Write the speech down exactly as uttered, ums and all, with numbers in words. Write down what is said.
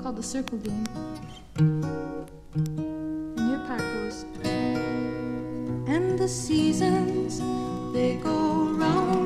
called the circle game. And your part goes. And the seasons, they go round